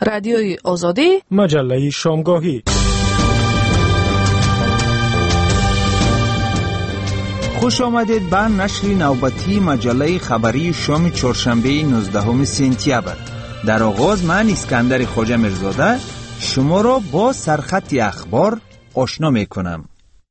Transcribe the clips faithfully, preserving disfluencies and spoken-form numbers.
رادیوی آزادی، مجله شامگاهی. خوش آمدید به نشر نوبتی مجله خبری شام چهارشنبه نوزدهم سپتامبر. در آغاز من اسکندر خواجه میرزاده شما را با سرخط اخبار آشنا می کنم.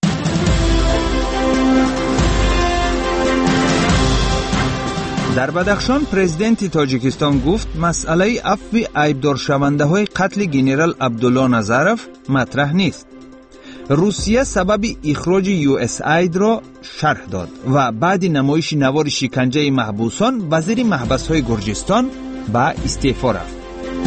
در بدخشان پرزیدنت تاجیکستان گفت مسئله عفو عیبدار شونده های قتل گنرال عبدالله نظرف مطرح نیست. روسیه سبب اخراج یو اس اید را شرح داد و بعد نمایش نوار شکنجه محبوسان وزیر محبس های گرجستان به استعفا رفت.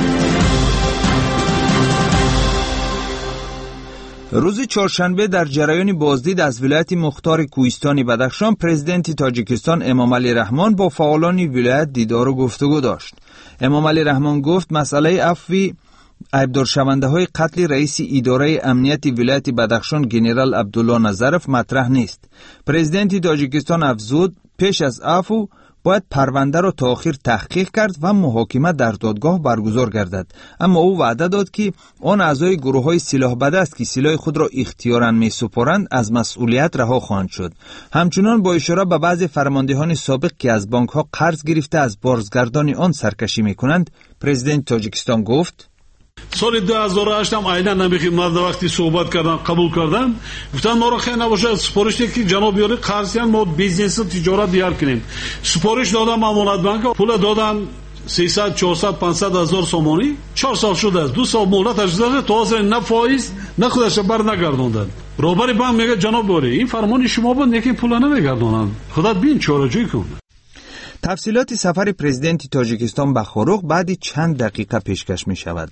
روز چهارشنبه در جریان بازدید از ولایت مختار کوهستان بدخشان پرزیدنت تاجیکستان امام علی رحمان با فعالان ولایت دیدار و گفتگو داشت. امام علی رحمان گفت مسئله عفو عیبدار شونده های قتل رئیس اداره امنیت ولایت بدخشان گنرال عبدالله نظرف مطرح نیست. پرزیدنت تاجیکستان افزود پیش از عفو باید پرونده را تا آخر تحقیق کرد و محاکمه در دادگاه برگزار گردد. اما او وعده داد که آن اعضای گروه های سلاح بدست که سلاح خود را اختیاراً می سپارند از مسئولیت رها خواهند شد. همچنان با اشاره به بعض فرماندهان سابق که از بانک ها قرض گرفته از بازگردانی آن سرکشی می کنند، پرزیدنت تاجیکستان گفت سال دو هزار و هشت هم عینا نمیخواد مرد وقتی صحبت کردن قبول کردن گفتن ما را خیلی نباشه سپارش که جناب یاری قرضیان ما بیزنس و تجارت دیار کنیم. سپارش دادم امانت بانک پول دادن سیصد چهارصد پانصد هزار سومانی. چهار سال شده است، دو سال مهلت اجازه تا حاضر نه فایز نه خودش بر نگردوندن. روبر بانک میگه جناب یاری این فرمان شما بود یکی پول نمیگردونن. خدا بین چاره‌جویی کن. تفصیلات سفر پرزیدنت تاجیکستان به خاروق بعد چند دقیقه پیشکش می شود.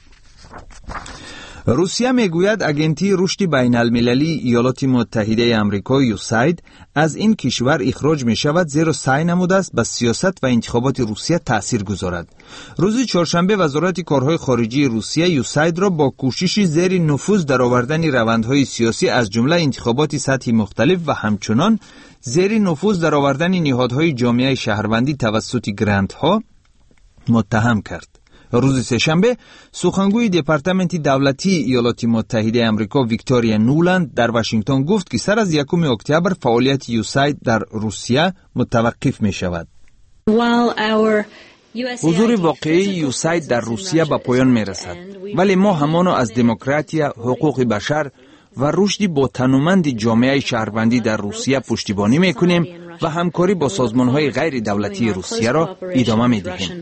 روسیه میگوید اگنتی رشد بین المللی ایالات متحده آمریکا یوساید از این کشور اخراج می شود زیرا سعی نموده است به سیاست و انتخابات روسیه تأثیر گذارد. روز چهارشنبه وزارت کارهای خارجی روسیه یوساید را با کوشش زیر نفوذ در آوردن روندهای سیاسی از جمله انتخابات سطحی مختلف و همچنان زیر نفوذ در آوردن نهادهای جامعه شهروندی توسط گرانت‌ها متهم کرد. روز سه‌شنبه سخنگوی دپارتمنت دولتی ایالات متحده آمریکا ویکتوریا نولند در واشنگتن گفت که سر از یکم اکتبر فعالیت یوساید در روسیه متوقف می شود. حضور واقعی یوساید در روسیه به پایان می رسد، ولی ما همانو از دموکراسی، حقوق بشر و رشد با تنومند جامعه شهروندی در روسیه پشتیبانی می کنیم و همکاری با سازمان‌های غیر دولتی روسیه را ادامه می دهیم.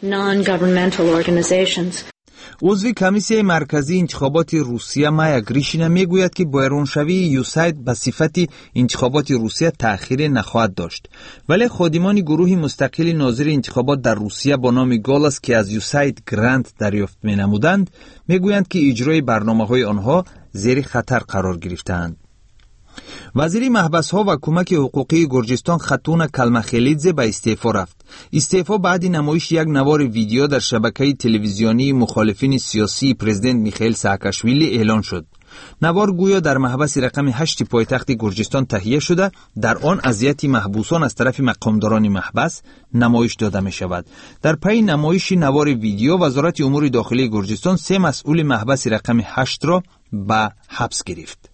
عضو کمیسیون مرکزی انتخابات روسیه مایا گریشینا میگوید که بیرونشوی یوساید به صفت انتخابات روسیه تأخیر نخواهد داشت، ولی خادمان گروه مستقل ناظر انتخابات در روسیه با نام گالاس که از یوساید گرانت دریافت می‌نمودند میگویند که اجرای برنامه‌های آنها زیر خطر قرار گرفته‌اند. وزیر محبس ها و کمک حقوقی گرجستان خاتون کلمخلیدزه به استعفا رفت. استعفا بعد نمایش یک نوار ویدیو در شبکه تلویزیونی مخالفین سیاسی پرزیدنت میخائیل ساکاشویلی اعلان شد. نوار گویا در محبس رقم هشت پایتخت گرجستان تهیه شده، در آن اذیت محبوسان از طرف مقامداران محبس نمایش داده می شود. در پی نمایش نوار ویدیو وزارت امور داخلی گرجستان سه مسئول محبس رقم هشت را به حبس گرفت.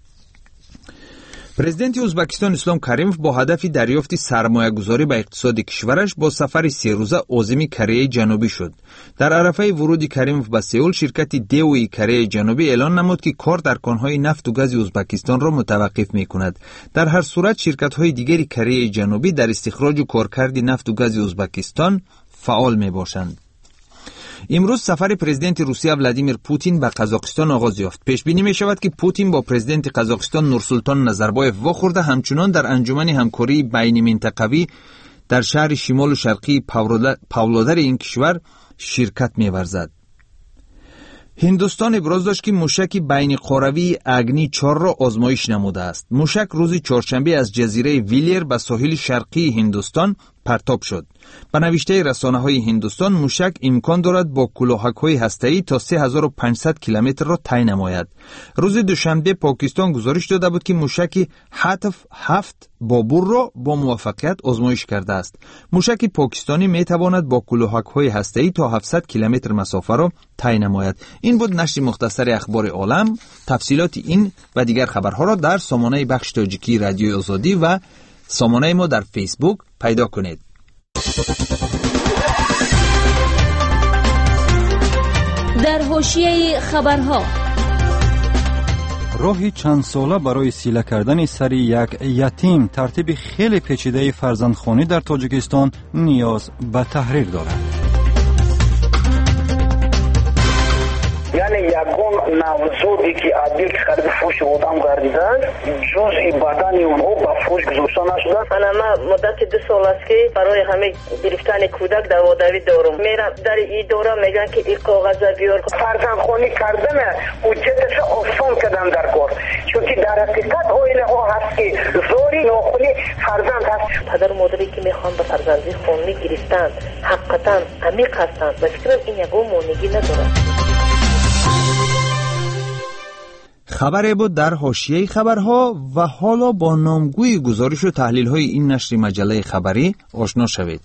پرزیدنت ازبکستان اسلام کریموف با هدف دریافت سرمایه‌گذاری به اقتصاد کشورش با سفر سه روزه عازم کره جنوبی شد. در عرفه ورود کریموف به سئول شرکت دیوی کره جنوبی اعلان نمود که کار در کانهای نفت و گاز ازبکستان را متوقف می‌کند. در هر صورت شرکت‌های دیگری کره جنوبی در استخراج و کارکرد نفت و گاز ازبکستان فعال می‌باشند. امروز سفر پرزیدنت روسیه ولادیمیر پوتین به قزاقستان آغاز یافت. پیش بینی می شود که پوتین با پرزیدنت قزاقستان نورسولتان نظربایف واخورده همچنان در انجمن همکاری بین منطقوی در شهر شمال و شرقی پاولادر این کشور شرکت می ورزد. هندوستان ابراز داشت که موشک بین قاروی اگنی چهار را آزمایش نموده است. موشک روز چهارشنبه از جزیره ویلیر به ساحل شرقی هندوستان پرتاب شد. به نوشته رسانه‌های هندوستان موشک امکان دارد با کلاهک‌های هسته‌ای تا سه هزار و پانصد کیلومتر را طی نماید. روز دوشنبه پاکستان گزارش داده بود که موشک هتف هفت بابور را با موفقیت آزمایش کرده است. موشک پاکستانی میتواند با کلاهک‌های هسته‌ای تا هفتصد کیلومتر مسافت را طی نماید. این بود نشر مختصر اخبار عالم. تفصیلات این و دیگر خبرها را در سامانه بخش تاجیکی رادیو آزادی و سامانه ما در فیسبوک پیدا کنید. در حاشیه خبرها، راهی چند ساله برای سیله کردن سر یک یتیم ترتیب خیلی پیچیده فرزندخوانی در تاجیکستان نیاز به تحریر دارد. یعنی یکون نوزادی که عادی که خرید فوش آدم گردیدن جزئی بدن اونها با فوش گذاشته نشده. من مدت دو سال است که برای همه گرفتن کودک دواداری دارم. میرم در این دوره میگن که این کاغذ بیار. فرزندخوانی کردن حجتش آسان کردن در کار، چون که در حقیقت اویل ها هست که زوری ناخونی فرزند هست. پدر و مادری که میخوان به فرزندی خونی گرفتن حقیقتا عمیق هستند و فکرم این یکو مونگی ندارد. خبری بود در حاشیه خبرها و حالا با نامگوی گزارش و تحلیل های این نشر مجله خبری آشنا شوید.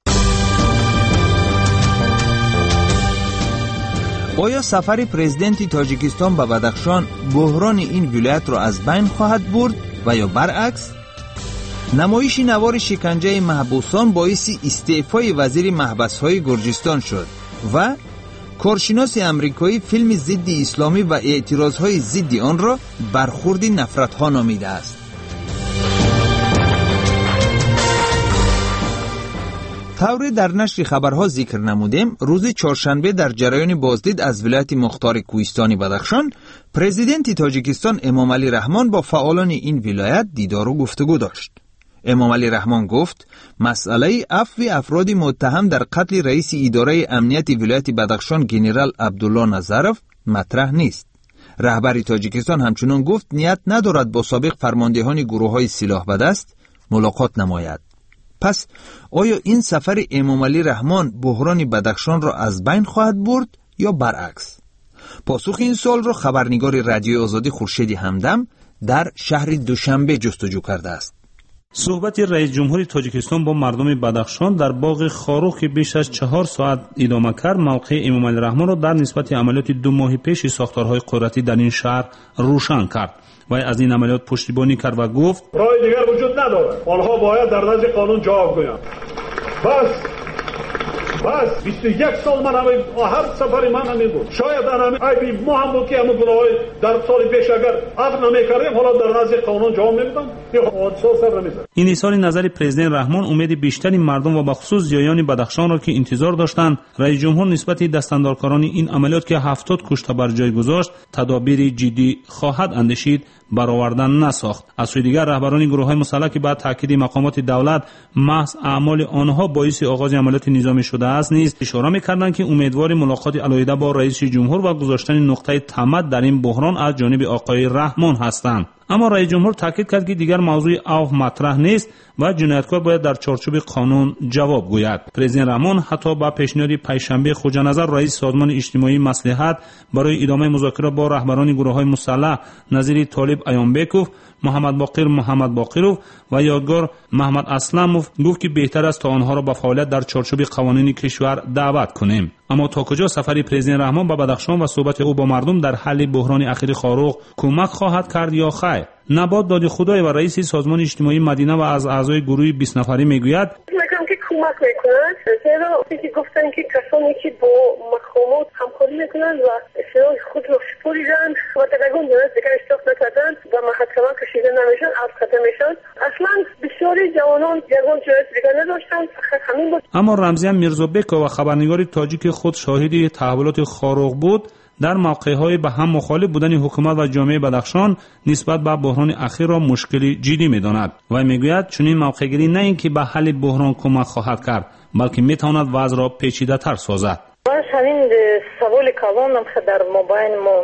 آیا سفر پرزیدنت تاجیکستان به بدخشان بحران این ولایت را از بین خواهد برد و یا برعکس؟ نمایش نوار شکنجه محبوسان باعث استعفای وزیر محبس‌های گرجستان شد و کارشناس امریکایی فیلم ضد اسلامی و اعتراضهای ضد آن را برخورد نفرت‌ها نامیده است. طوری در نشر خبرها ذکر نمودیم، روز چهارشنبه در جریان بازدید از ولایت مختار کوهستانی بدخشان، پرزیدنت تاجیکستان امام علی رحمان با فعالان این ولایت دیدار و گفتگو داشت. امام علی رحمان گفت مسئله عفو افراد متهم در قتل رئیس اداره امنیت ولایت بدخشان گنرال عبدالله نظرف مطرح نیست. رهبر تاجیکستان همچنان گفت نیت ندارد با سابق فرماندهان گروه‌های سلاح به دست ملاقات نماید. پس آیا این سفر امام علی رحمان بحران بدخشان را از بین خواهد برد یا برعکس؟ پاسخ این سوال را خبرنگار رادیو آزادی خورشید همدم در شهر دوشنبه جستجو کرده است. صحبت رئیس جمهور تاجیکستان با مردم بدخشان در باغ خاروخ که بیش از چهار ساعت ادامه کرد، موقع امام علی رحمان را در نسبت عملیات دو ماه پیش ساختارهای قدرتی در این شهر روشن کرد. و از این عملیات پشتیبانی کرد و گفت راه دیگر وجود ندارد، آنها باید در نزد قانون جواب گویند. بس بس بیست و یک سال من همه هر سفری من همین بود. شاید همین عیبی ما هم بود که همون گناهی در سال پیش اگر عفو نمی‌کردیم حالا در نزد قانون جواب نمیدن. این حادثه سر نمی‌زد. این اظهار نظر پرزیدنت رحمان امید بیشتری مردم و بخصوص زایان بدخشان را که انتظار داشتند رئیس جمهور نسبت دستاندارکاران این عملیات که هفتاد کشته بر جای گذاشت تدابیر جدی خواهد اندیشید برآوردن نساخت. از سوی دیگر رهبران گروه‌های مسلح که بعد تاکید مقامات دولت محض اعمال آنها باعث آغاز عملیات نظامی شده است نیز اشاره می‌کردند که امیدوار ملاقات علیحده با رئیس جمهور و گذاشتن نقطه تمد در این بحران از جانب آقای رحمان هستند. اما رئیس جمهور تاکید کرد که دیگر موضوع عفو مطرح نیست و جنایتکار باید در چارچوب قانون جواب گوید. پرزیدنت رحمان حتی با پیشنهاد پنجشنبه خوجانظر رئیس سازمان اجتماعی مصلحت برای ادامه مذاکرات با رهبران گروه‌های مسلح نظیر طالب ایانبکوف، محمد باقر محمد باقروف و یادگار محمد اسلموف گفت که بهتر است تا آنها را به فعالیت در چارچوب قوانین کشور دعوت کنیم. اما تا کجا سفر پرزیدنت رحمان به بدخشان و صحبت او با مردم در حل بحران اخیر خاروخ کمک خواهد کرد یا خیر؟ نبات دادی خدای و رئیس سازمان اجتماعی مدینه و از اعضای گروه بیست نفری میگوید میگم که کمک میکنند، زیرا که گفتن که کسانی که با مقامات همکاری میکنند و اصلاح خود را سپریدن و در اون دولت دیگر اشتراک نکردن و محکمه کشیده نمیشن از قدم میشن. اصلا بسیاری جوانان جوان جایت دیگر نداشتن، فقط همین بود. اما رمزی میرزابکو و خبرنگار تاجیک خود شاهد تحولات خاروخ بود، در موقع‌های به هم مخالف بودن حکومت و جامعه بدخشان نسبت به بحران اخیر را مشکلی جدی می‌داند و می‌گوید چنین موقع‌گیری نه اینکه به حل بحران کمک خواهد کرد، بلکه می‌تواند وضع را پیچیده‌تر سازد. باز همین سوال کلانم که در مابین موند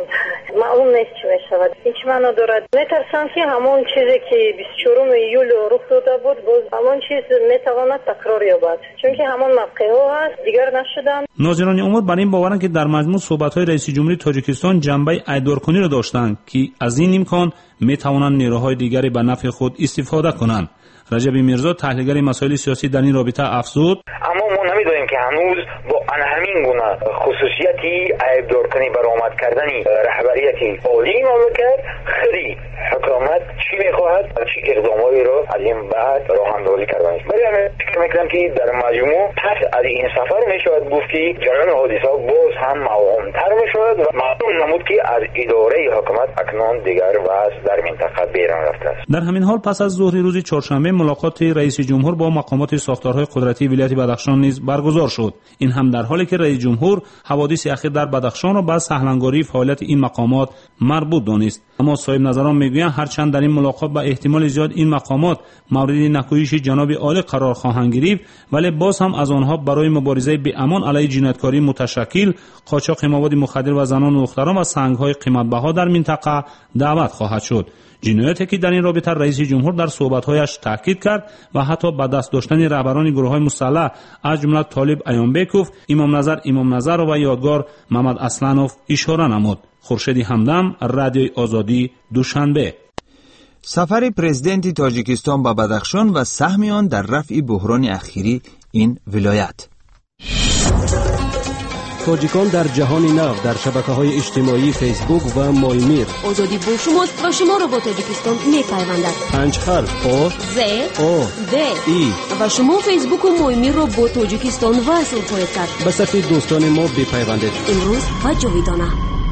معلوم نیست چی میشود. هیچ معنا دارد. میترسم که همون چیزی که بیست و چهارم ایول رخ داده بود باز همون چیز میتواند تکرار یابد، چون که همون موقع ها هست دیگر نشدن. ناظران امور بر این باورند که در مجموع صحبت‌های رئیس جمهوری تاجیکستان جنبه ایدارکنی را داشتند که از این امکان میتوانند نیروهای دیگری به نفع خود استفاده کنند. رجب میرزا تحلیلگر مسائل سیاسی در این رابطه افزود: اما ما نمیدونیم که هنوز با همین گونه خصوصیتی عیبدارکنی برآمد کردنی رهبریتی عالی مملکت خیلی حکومت چی میخواهد و چی اقداماتی رو از این بعد راه اندازی کردن است. ولی من فکر میکنم که در مجموع پس از این سفر میشود گفت که جریان حادثه باز هم موامتر میشود و معلوم نمود که از اداره حکومت اکنون دیگر وضع در منطقه بیرون رفته است. در همین حال پس از ظهر روز چهارشنبه ملاقات رئیس جمهور با مقامات ساختارهای قدرتی ولایت بدخشان نیز برگزار شد. این هم در حالی که رئیس جمهور حوادث اخیر در بدخشان را به سهلنگاری فعالیت این مقامات مربوط دانست. اما صاحب نظران میگویند هرچند در این ملاقات به احتمال زیاد این مقامات مورد نکوهش جناب عالی قرار خواهند گرفت، ولی باز هم از آنها برای مبارزه به امان علیه جنایتکاری متشکل، قاچاق مواد مخدر و زنان و دختران و سنگ‌های قیمت‌بها در منطقه دعوت خواهد شد. جنایتی که در این رابطه رئیس جمهور در صحبت‌هایش تاکید کرد و حتی به دست داشتن رهبران گروه‌های مسلح از جمله طالب ایانبکوف، امام نظر امام نظر و یادگار محمد اسلانوف اشاره نمود. خورشید همدم، رادیوی آزادی، دوشنبه. سفر پرزیدنت تاجیکستان به بدخشان و سهم آن در رفع بحران اخیری این ولایت. تاجیکان در جهان نو در شبکه‌های اجتماعی فیسبوک و مایمیر. آزادی با شماست و شما را با تاجیکستان می‌پیوندد. پنج حرف آ ز آ د ای و شما فیسبوک و مایمیر را با تاجیکستان وصل خواهید کرد. به صفحه دوستان ما بپیوندید. امروز و جاویدانه.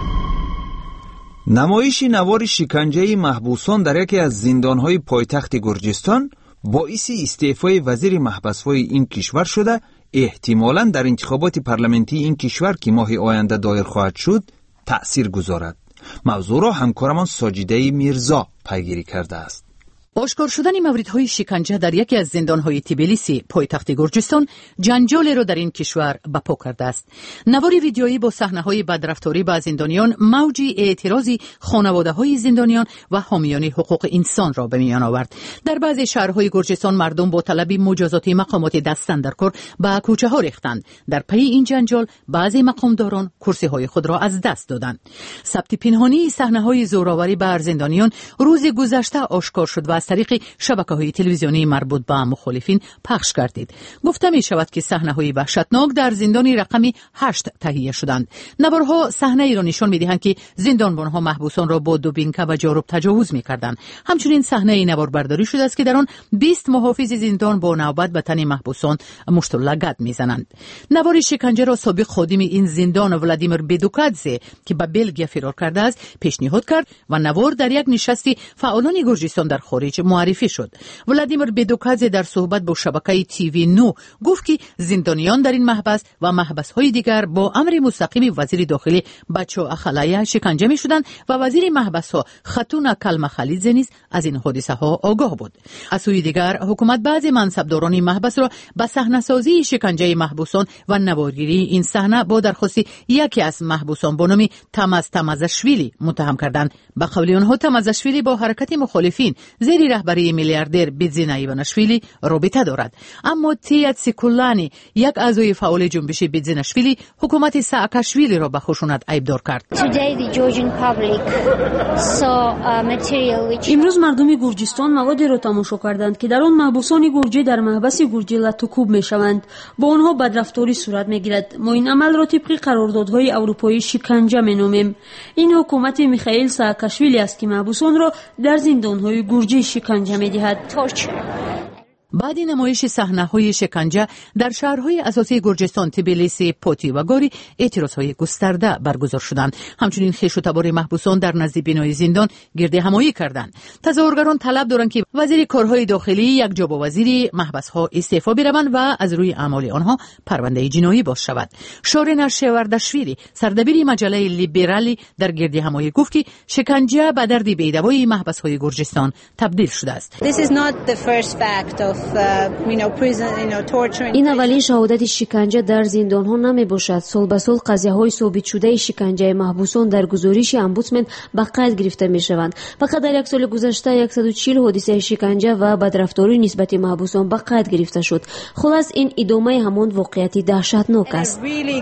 نمایش نوار شکنجه محبوسان در یکی از زندان‌های پایتخت گرجستان باعث استعفای وزیر محبس‌های این کشور شده، احتمالاً در انتخابات پارلمانتی این کشور که ماه آینده دایر خواهد شد تأثیر گذارد. موضوع را همکارمان ساجیده میرزا پیگیری کرده است. آشکار شدن موردهای شکنجه در یکی از زندانهای تبلیسی پایتخت گرجستان جنجال را در این کشور بپا کرده است. نوار ویدیویی با صحنه‌های بدرفتاری با زندانیان موجی اعتراضی خانواده‌های زندانیان و حامیان حقوق انسان را به میان آورد. در بعضی شهرهای گرجستان مردم با طلب مجازات مقامات دستاندرکار به کوچه‌ها ریختند. در پی این جنجال بعضی مقامداران کرسی‌های خود را از دست دادند. ثبت پنهانی صحنه‌های زورآوری بر زندانیان روز گذشته آشکار شد و از طریق شبکه‌های تلویزیونی مربوط به مخالفین پخش گردید. گفته می شود که صحنه‌های وحشتناک در زندان رقمی هشت تهیه شدند. نوارها صحنه‌ای را نشان می‌دهند که زندانبان‌ها محبوسان را با دوبینکه و جارب تجاوز می‌کردند. همچنین صحنه‌ای نوار برداری شده است که در آن بیست محافظ زندان با نوبت به تن محبوسان مشت و لگد می‌زنند. نوار شکنجه را سابق خادم این زندان ولادیمیر بدوکادزه که به بلژیم فرار کرده است پیشنهاد کرد و نوار در یک نشست فعالان گرجستان در خارج معرفی شد. ولادیمیر بدوکادزه در صحبت با شبکه تیوی نو گفت که زندانیان در این محبس و محبس‌های دیگر با امر مستقیم وزیر داخلی بچو اخلایه شکنجه می‌شدند و وزیر محبس‌ها خاتون کلمخالیدزه نیز از این حادثه‌ها آگاه بود. از سوی دیگر حکومت بعضی منصبداران محبس را به صحنه‌سازی شکنجه محبوسان و نوارگیری این صحنه با درخواست یکی از محبوسان به نام تماس تمازشویلی متهم کردند. به قول آنها تمازشویلی با حرکت مخالفین زیر رهبری میلیاردر بیتزینا ایوانشویلی رابطه دارد. اما تیات سیکولانی یک اعضای فعال جنبش بیتزیناشویلی حکومت ساکاشویلی را به خشونت عیبدار کرد. امروز مردم گرجستان موادی را تماشا کردند که در آن محبوسان گرجی در محبس گرجی لطوکوب میشوند. با آنها بدرفتاری صورت میگیرد. ما این عمل را طبق قراردادهای اروپایی شکنجه مینامیم. این حکومت میخائیل ساکاشویلی است که محبوسان را در زندانهای گرجی شکنجه می‌دهد. بعد نمایش صحنه‌های شکنجه در شهرهای اساسی گرجستان تبلیسی، پوتی و گاری اعتراضهای گسترده برگزار شدند. همچنین خویش و تبار محبوسان در نزد بنای زندان گرد همایی کردند. تظاهرگران طلب دارند که وزیر کارهای داخلی یک جا با وزیر محبس‌ها استعفا بروند و از روی اعمال آنها پرونده جنایی باز شود. شارین شورداشویلی سردبیر مجله لیبرالی در گرد همایی گفت که شکنجه به درد بی‌دوای محبس‌های گرجستان تبدیل شده است. This is not the first fact of این اولین شهادت شکنجه در زندان‌ها نمی‌باشد. سال به سال قضیه‌های ثابت شده شکنجه محبوسان در گزارش امبودسمن به قید گرفته می‌شوند. فقط در یک سال گذشته صد و چهل حادثه شکنجه و بدرفتاری نسبت محبوسان به قید گرفته شد. خلاص این ادامه همان واقعیت دهشتناک است.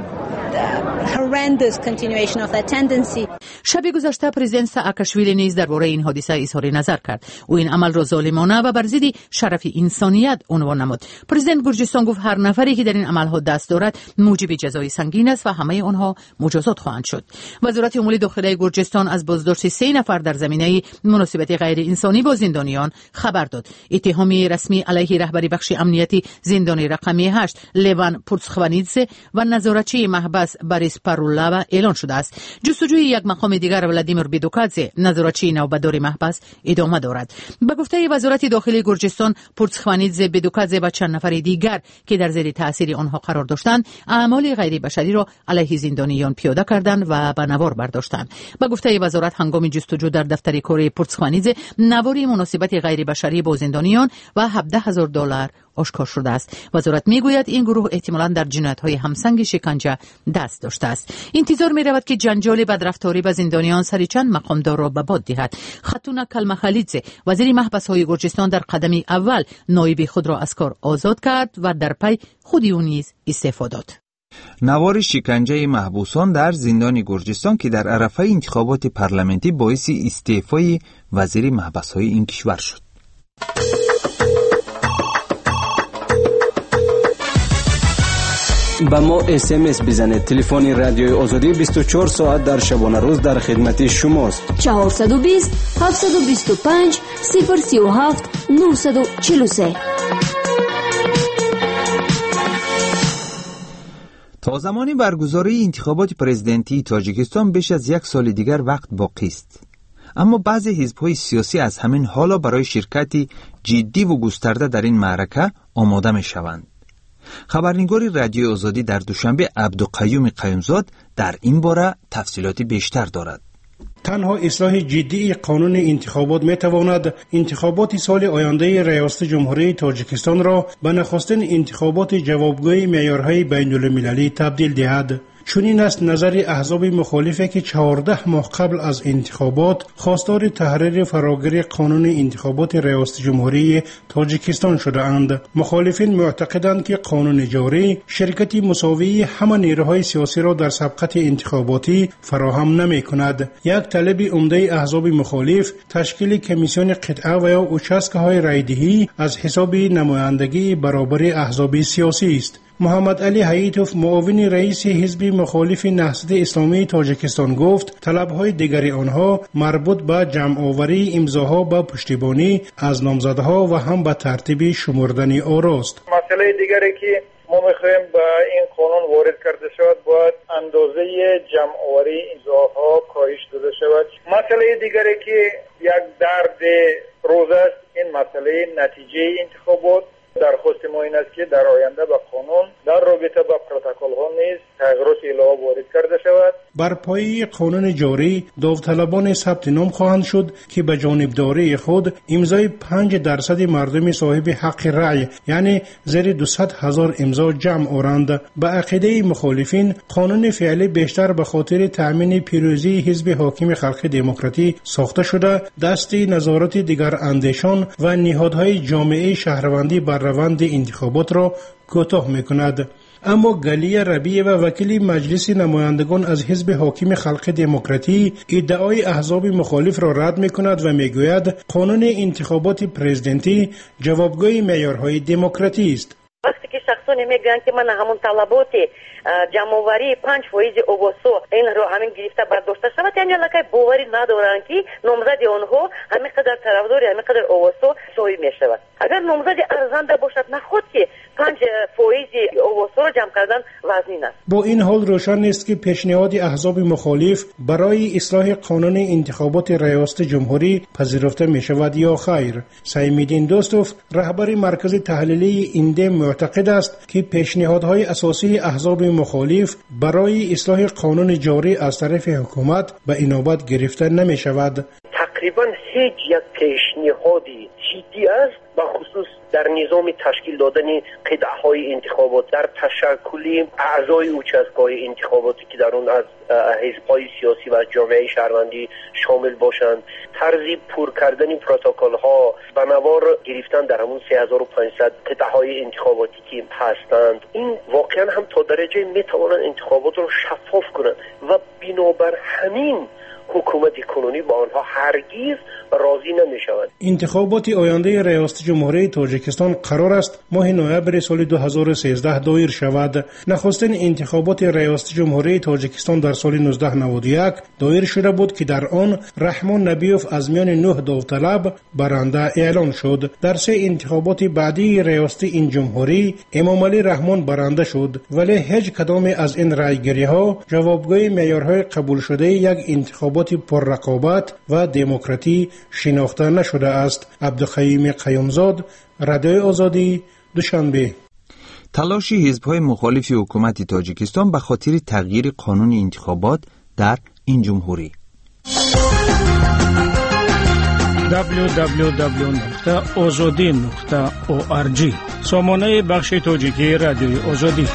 شب گذشته پرزیدنت سااکاشویلی نیز درباره این حادثه اظهار نظر کرد. او این عمل را ظالمانه و بر ضد شرف انسانیت عنوان نمود. پرزیدنت گرجستان گفت هر نفری که در این عملها دست دارد موجب جزای سنگین است و همه آنها مجازات خواهند شد. وزارت امور داخلی گرجستان از بازداشت سه نفر در زمینه مناسبت غیر انسانی با زندانیان خبر داد. اتهامی رسمی علیه رهبری بخش امنیتی زندان رقمی هشت لیوان پورتسخوانیدزه و نظارتچی محبس باریس پارولاوا اعلان شده است. جستجوی یک مقام دیگر ولادیمیر بیدوکادزه نظارتچی نوبدار محبس ادامه دارد. به گفته وزارت داخلی گرجستان، پورتسخوانیدزه، بیدوکادزه و چند نفر دیگر که در زیر تاثیر آنها قرار داشتند اعمال غیر بشری را علیه زندانیان پیاده کردند و به نوار برداشتند. به گفته وزارت هنگام جستجو در دفتر کار پورتسخوانیدزه نواری مناسبت غیر بشری با زندانیان و هفده هزار دلار آشکار شده است. وزارت میگوید این گروه احتمالاً در جنایت‌های همسنگ شکنجه دست داشته است. انتظار می‌رود که جنجال بدرفتاری با زندانیان سر چند مقامدار را به باد دهد. خاتون کلمخالیدزه وزیر محبس‌های گرجستان در قدم اول نایب خود را از کار آزاد کرد و در پی خودی او نیز استعفا داد. نوار شکنجه محبوسان در زندان گرجستان که در عرصه انتخابات پارلمانتی باعث استعفای وزیر محبس‌های این کشور شد. با ما اس ام اس بزنید. تلفن رادیوی آزادی بیست و چهار ساعت در شبانه روز در خدمت شماست. چهارصد و بیست هفتصد و بیست و پنج صفر سی و هفت نهصد و چهل و سه. تا زمان برگزاری انتخابات پرزیدنتی تاجیکستان بیش از یک سال دیگر وقت باقی است. اما بعضی حزب‌های سیاسی از همین حالا برای شرکتی جدی و گسترده در این معرکه آماده می‌شوند. خبرنگار رادیو آزادی در دوشنبه عبدالقیوم قیومزاد در این باره تفصیلات بیشتر دارد. تنها اصلاح جدی قانون انتخابات میتواند انتخابات سال آینده ریاست جمهوری تاجیکستان را به نخستین انتخابات جوابگوی معیارهای بین المللی تبدیل دهد. چنین است نظر احزاب مخالفه که چهارده ماه قبل از انتخابات خواستار تحریر فراگیری قانون انتخابات ریاست جمهوری تاجیکستان شده اند. مخالفین معتقدند که قانون جاری شرکتی مساوی همه نیروهای سیاسی را در سبقت انتخاباتی فراهم نمی کند. یک طلب عمده احزاب مخالف تشکیل کمیسیون قطعه و یا اوچسکه های رایدهی از حساب نمایندگی برابر احزاب سیاسی است. محمد علی حییتوف معاون رئیس حزب مخالف نهضت اسلامی تاجیکستان گفت طلب‌های دیگری آنها مربوط به جمع‌آوری امضاها با پشتیبانی از نامزدها و هم به ترتیب شمردن آراست. مسئله دیگری که ما می‌خواهیم به این قانون وارد کرده شود باید اندازه جمع‌آوری امضاها کاهش داده شود. مسئله دیگری که یک درد روز است این مسئله نتیجه انتخابات. درخواست ما این است که در آینده به قانون در رابطه با پروتکل ها نیز تغییرات علاوه وارد کرده شود. بر پایه قانون جاری داوطلبان ثبت نام خواهند شد که به جانبداری خود امضای پنج درصد مردم صاحب حق رأی یعنی زیر دویست هزار امضا جمع آورند. به عقیده مخالفین قانون فعلی بیشتر به خاطر تأمین پیروزی حزب حاکم خلق دموکراتی ساخته شده دست نظارت دیگر اندیشان و نهادهای جامعه شهروندی بر روند انتخابات را کوتاه می‌کند. اما گلی ربیع و وکیل مجلس نمایندگان از حزب حاکم خلق دموکراتی ادعای احزاب مخالف را رد می‌کند و می‌گوید قانون انتخابات پرزیدنتی جوابگوی معیارهای دموکراتی است. وقتی که شخصانی میگن که من همون طلبات جمع‌آوری پنج فیصد اوباسو این رو همین گرفته برداشته شود یعنی لکه باوری ندارن که نامزد آنها همین قدر طرفداری همین قدر اوباسو صاحب میشود. اگر نامزد ارزنده باشد نخود که پنج فیصد اوباسو رو جمع کردن وزنی است. با این حال روشن است که پیشنهاد احزاب مخالف برای اصلاح قانون انتخابات ریاست جمهوری پذیرفته می شود یا خیر. سیم‌الدین دوستوف رهبر مرکز تحلیلی ایندم معتقد است که پیشنهادهای اساسی احزاب مخالف برای اصلاح قانون جاری از طرف حکومت به انابت گرفته نمی شود. تقریبا هیچ یک پیشنهادی جدی است به خصوص در نظام تشکیل دادن قطعه‌های انتخابات، در تشکل اعضای اوچستگاه انتخاباتی که در اون از حزب‌های سیاسی و جامعه شهروندی شامل باشند، طرز پر کردن پروتکل‌ها و نوار گرفتن در همون سه هزار و پانصد قطعه‌های انتخاباتی که هستند، این واقعا هم تا درجه میتوانند انتخابات رو شفاف کنند و بنابر همین حکومت کنونی با آنها هرگز راضی نمی شود. انتخابات آینده ریاست جمهوری تاجیکستان قرار است ماه نوامبر سال دو هزار و سیزده دایر شود. نخستین انتخابات ریاست جمهوری تاجیکستان در سال نوزده نود و یک دایر شده بود که در آن رحمان نبیوف از میان نه داوطلب برنده اعلان شد. در سه انتخابات بعدی ریاست این جمهوری امام علی رحمان برنده شد، ولی هیچ کدام از این رایگیری ها جوابگوی معیارهای قبول شده یک انتخابات پر رقابت و دموکراتی شناخته نشده است. عبدالخییم قیومزاد، رادیوی آزادی، دوشنبه. تلاش حزب‌های مخالف حکومت تاجیکستان به خاطر تغییر قانون انتخابات در این جمهوری. دبلیو دبلیو دبلیو نقطه آزادی نقطه او آر جی سامانه بخش تاجیکی رادیوی آزادی.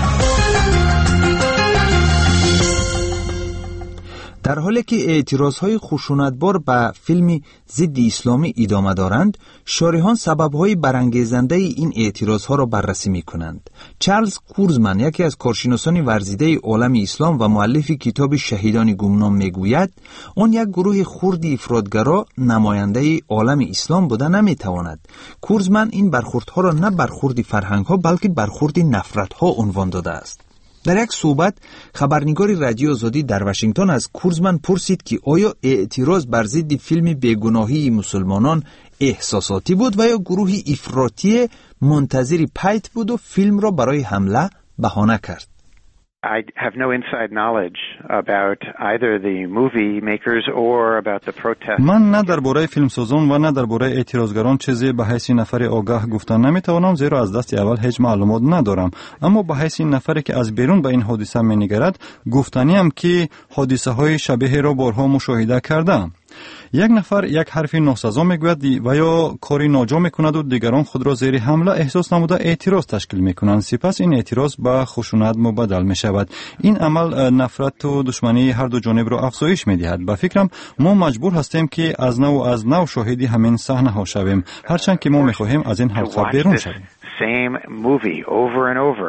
در حالی که اعتراضهای خشونتبار به فیلم ضد اسلامی ادامه دارند، شارحان سببهای برانگیزنده این اعتراضها را بررسی می‌کنند. چارلز کورزمن، یکی از کارشناسان ورزیده عالم اسلام و مؤلف کتاب شهیدان گمنام میگوید آن یک گروه خرد افراطگرا نماینده عالم اسلام بوده نمیتواند. کورزمن این برخوردها را نه برخورد فرهنگ‌ها بلکه برخورد نفرت‌ها عنوان داده است. در یک صحبت خبرنگار رادیو آزادی در واشنگتن از کورزمن پرسید که آیا اعتراض بر ضد فیلم بیگناهی مسلمانان احساساتی بود و یا گروه افراطی منتظر پیت بود و فیلم را برای حمله بهانه کرد. I have no inside knowledge about either the movie makers or about the protest. من نه درباره فیلمسازان و نه درباره اعتراضگران چیزی به حیث نفر آگاه گفتن نمیتوانم، زیرا از دست اول هیچ معلومات ندارم. اما به حیث نفری که از بیرون به این حادثه مینگرد گفتنیم که حادثه های شبیه را بارها مشاهده کردم. یک نفر یک حرفی ناسزا میگوید و یا کاری ناجا میکند و دیگران خود را زیر حمله احساس نموده اعتراض تشکیل میکنند. سپس این اعتراض به خشونت مبدل میشود. این عمل نفرت و دشمنی هر دو جانب را افزایش میدهد. به فکرم ما مجبور هستیم که از نو از نو شاهدی همین صحنه ها شویم، هرچند که ما میخواهیم از این حلقه بیرون شویم. Same movie over and over.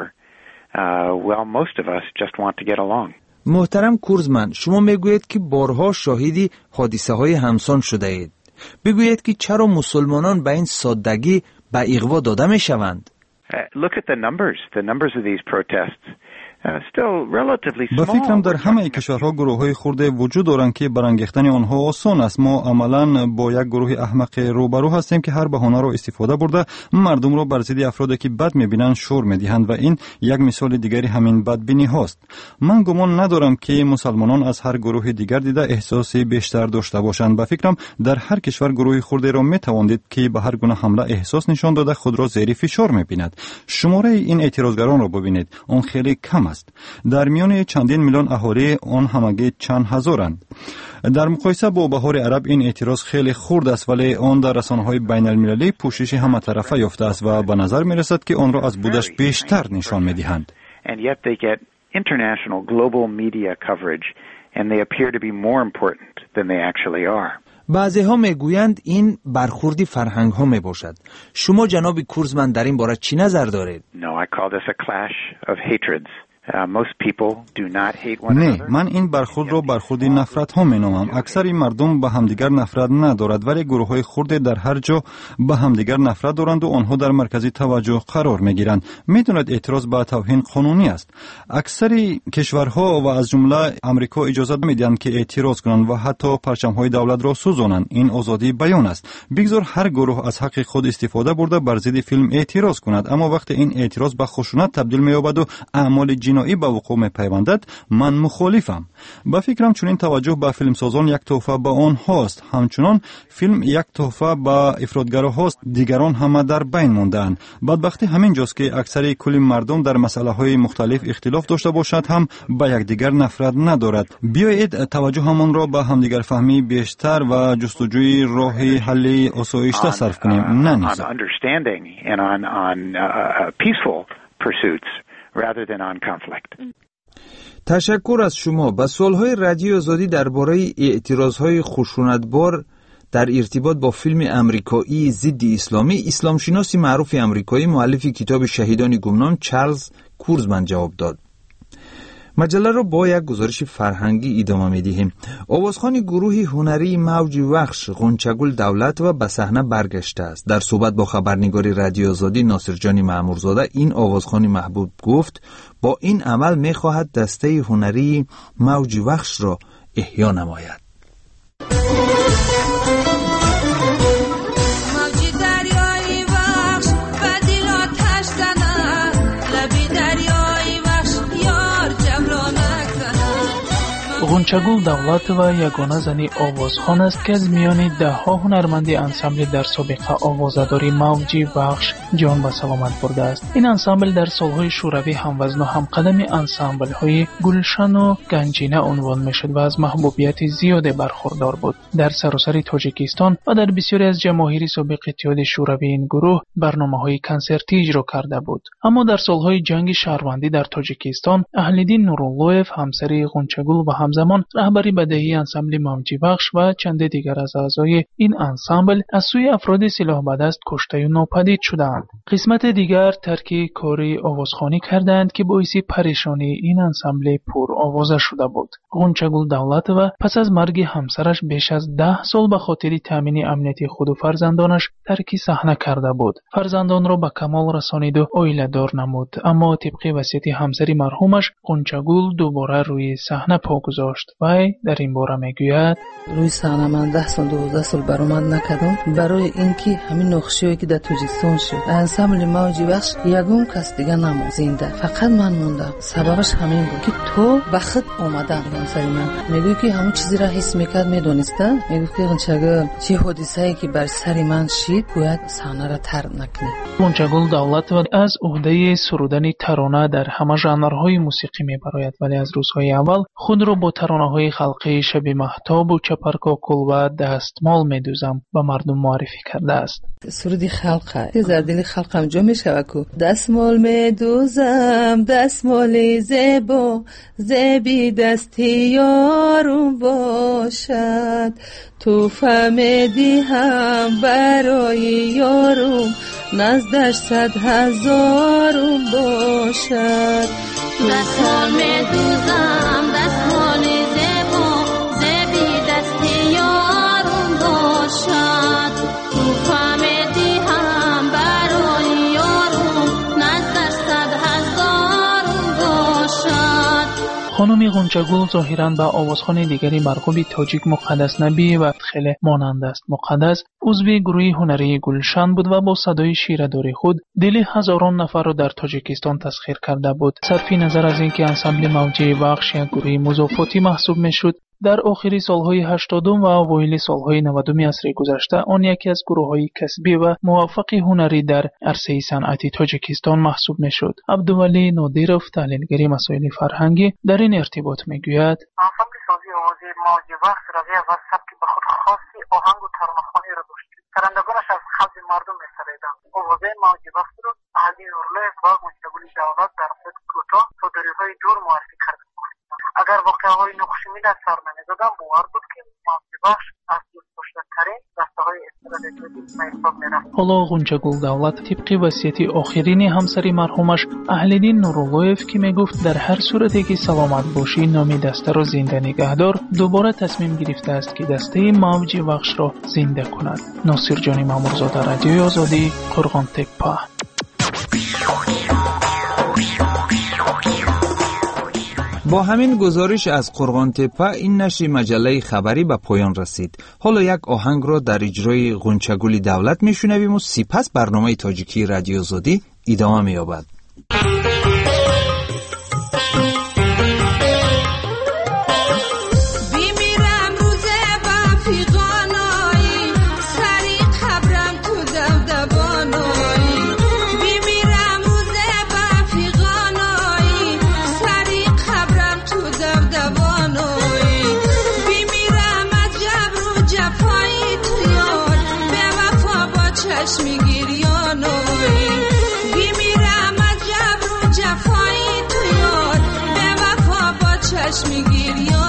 Uh, well, most of us just want to get along. محترم کورزمن، شما میگویید که بارها شاهدی حادثه های همسان شده اید. بگویید که چرا مسلمانان به این سادگی به اغوا داده می شوند؟ Uh, look at the numbers, the numbers of these protests. Uh, still relatively small. به فکرم در همه کشورها گروه‌های خرد وجود دارند که برانگیختن آنها آسان است. ما عملاً با یک گروه احمق روبرو هستیم که هر بهانه را استفاده برده مردم را بر ضد افرادی که بد می‌بینند شور می‌دهند و این یک مثال دیگری همین بدبینی هاست. من گمان ندارم که مسلمانان از هر گروه دیگر دیده احساسی بیشتر داشته باشند. به فکرم در هر کشور گروه خرد را می‌تواندید که به هر گونه حمله احساس نشان داده خود را زیر فشار می‌بیند. شماره این اعتراضگران را ببینید، آن خیلی کم است. در میان چندین میلیون اهالی آن همگی چند هزارند. در مقایسه با بهار عرب این اعتراض خیلی خرد است، ولی آن در رسانه‌های بین المللی پوشش همه طرفه یافته است و به نظر می‌رسد که آن را از بودش بیشتر نشان می‌دهند. And yet they get international global media coverage and they appear to be more important than they actually are. بعضی ها میگویند این برخوردی فرهنگ ها می باشد. شما جناب کورزمن در این باره چی نظر دارید؟ No, I call this a clash of hatreds. Uh, most people do not hate one نه، another. من این برخورد را برخوردی نفرت ها می نامم. اکثر مردم به همدیگر نفرت ندارد، ولی گروه های خرد در هر جا به همدیگر نفرت دارند و آنها در مرکز توجه قرار می گیرند. می دونید اعتراض به توهین قانونی است. اکثر کشورها و از جمله امریکا اجازه می دهند که اعتراض کنند و حتی پرچم های دولت را سوزانند. این آزادی بیان است. بگذار هر گروه از حق خود استفاده برده بر ضد فیلم اعتراض کند، اما وقتی این اعتراض به خشونت تبدیل می یابد و اعمال جنایی به وقوع می‌پیوندد من مخالفم. با فکرم چنین توجه به فیلمسازان یک تحفه به آنهاست. همچنان فیلم یک تحفه به افراطگراهاست، دیگران همه در بین مانده‌اند. بدبختی همین جاست که اکثر کل مردم در مسائل مختلف اختلاف داشته باشد هم به یکدیگر نفرت ندارد. بیایید توجهمان را به همدیگر فهمی بیشتر و جستجوی راه حل آسایشته صرف کنیم، نه نیست. تشکر از شما. به سوالهای رادیو آزادی درباره اعتراضهای خشونتبار در ارتباط با فیلم امریکایی ضد اسلامی، اسلامشناسی معروف امریکایی مؤلف کتاب شهیدان گمنام چارلز کورزمن جواب داد. مجله را با یک گزارش فرهنگی ادامه می‌دهیم. آوازخوان گروه هنری موج وخش غنچه‌گل دولت و به صحنه برگشته است. در صحبت با خبرنگار رادیو آزادی ناصرجان مأمورزاده این آوازخوان محبوب گفت با این عمل می‌خواهد دسته هنری موج وخش را احیا نماید. غنچه‌گل دولت و یگانه زنی آوازخوان است که از میان ده ها هنرمند انسامبل در سابقه آوازداری موج وخش جان به سلامت برده است. این انسامبل در سالهای شوروی هموزن و همقدم انسامبل های گلشن و گنجینه عنوان میشد و از محبوبیت زیاده برخوردار بود. در سراسر تاجیکستان و در بسیاری از جماهیر سابق اتحاد شوروی این گروه برنامه‌های کنسرتی اجرا کرده بود. اما در سالهای جنگ شهروندی در تاجیکستان اهل‌الدین نورالله‌یف همسر غنچه‌گل و همزمان رهبری بدهی انسامبل موج وخش و چند دیگر از اعضای این انسامبل از سوی افراد سلاح‌بدست کشته و ناپدید شدند. قسمت دیگر ترک کاری آوازخوانی کردند که باعث پریشانی این انسامبل پر آوازه شده بود. غنچه‌گل دولت و پس از مرگ همسرش بیش از ده سال به خاطر تامین امنیت خود و فرزندانش ترک صحنه کرده بود. فرزندان را به کمال رسانید و عائله دار نمود، اما طبق وصیت همسر مرحومش غنچه‌گل دوباره روی صحنه پا گذاشت. وی در این باره میگوید روی صحنه من ده سال دوازده سال برآمد نکردم برای اینکه همین نقشه‌ای که در توجیکستان شد انسامبل موج وخش یگون کس دیگه نموند زنده، فقط من موندم. سببش همین بود که تو به خود اومدن همسر من میگوی که همون چیزی را حس میکرد میدونسته. میگوی که غنچه‌گل چه حادثه‌ای که بر سر من شد باید صحنه را ترک نکنی. غنچه‌گل دولت و از عهده سرودن ترانه در همه ژانرهای موسیقی میبراید، ولی از روزهای اول خود را با ترانه‌های خلقی شب مهتاب و چپرکاکل و دستمال میدوزم به مردم معرفی کرده است. سرودی خلقه که در دل خلقم جا میشود کو دستمال میدوزم دستمال زیبا زیبی دستی یارم باشد تو فهمیدی هم برای یارم نزدش صد هزارم باشد. دستمال میدوزم دستمال زیبا زیبی دستی یارم باشد تو فهمیدی هم برای یارم نزدش صد هزارم باشد. خانم غنچه‌گل ظاهراً به آوازخوان دیگری مرغوب تاجیک مقدس نبی و خیلی مانند است. مقدس عضو گروه هنری گلشن بود و با صدای شیرداری خود دل هزاران نفر را در تاجیکستان تسخیر کرده بود. صرفی نظر از اینکه انسامبل موج وخش یک گروه مضافاتی محسوب میشد، در آخری سالهای هشتادم و اوایل سالهای نودم عصر گذشته آن یکی از گروه‌های کسبی و موفق هنری در عرصه صنعت تاجیکستان محسوب میشد. عبدولی نادیرов تحلیلگر مسائل فرهنگی در این ارتباط میگوید انسامبل سازی آوازی موج وخش رویه و سبک به خود خاصی آهنگ و ترانه‌خوانی را داشت. ترانه‌گانش از خلق مردم می‌سرایدند. آوازه موج وخش را اهلی نوراللهیف و غنچه‌گل دولت در مدت کوتاه تا طریق‌های دور معرفی کردند. اگر واقعهای نقشمی در سر نمی‌زدن باور بود که موج وخش از دوست داشتن‌ترین دسته‌های استراتژیکی به حساب می‌رفت. حالا غنچه‌گل دولت طبق وصیت آخرین همسر مرحومش اهل‌الدین نوراللهیف که میگفت در هر صورتی که سلامت باشی نام دسته را زنده نگهدار، دوباره تصمیم گرفته است که دسته موج وخش را زنده کند. ناصرجان مأمورزاده، رادیوی آزادی، قرغان تپه. با همین گزارش از قرغان تپه این نشر مجله خبری به پایان رسید. حالا یک آهنگ را در اجرای غنچه‌گل دولت میشنویم و سپس برنامه تاجیکی رادیو آزادی ادامه می‌یابد. چشم گیریا